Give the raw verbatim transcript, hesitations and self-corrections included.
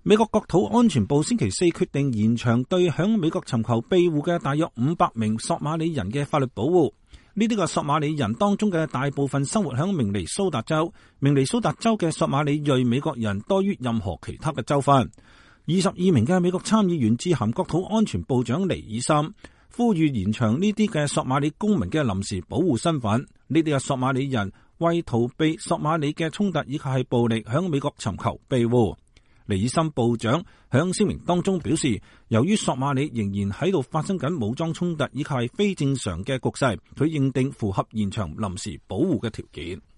美國國土安全部星期四決定延長對響美國尋求庇護嘅大約五百名索馬里人嘅法律保護。呢啲個索馬里人當中嘅大部分生活響明尼蘇達州，明尼蘇達州嘅索馬里裔美國人多於任何其他嘅州份。二十二名嘅美國參議員致函國土安全部長尼爾森，呼籲延長呢啲嘅索馬里公民嘅臨時保護身份。呢啲嘅索馬里人為逃避索馬里嘅衝突以及係暴力，響美國尋求庇護。尼爾森部長響聲明當中表示，由於索馬里仍然喺度發生緊武裝衝突以及係非正常嘅局勢，佢認定符合延長臨時保護嘅條件。